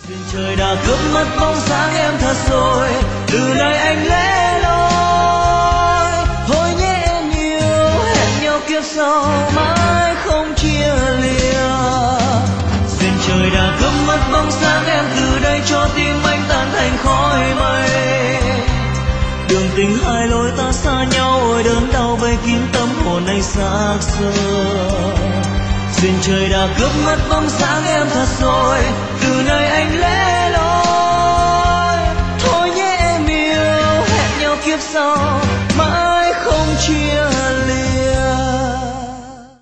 duyên trời đã cướp mất bóng sáng em thật rồi, từ nay anh lẻ loi. Thôi nhé em yêu, hẹn nhau kiếp sau mãi không chia lìa. Duyên trời đã cướp mất bóng sáng em, từ đây cho tim anh tan thành khói mây. Đường tình hai lối ta xa nhau, ôi đớn đau vây kín tâm hồn anh xác xơ. Duyên trời đã cướp mất bóng sáng em thật rồi, từ nay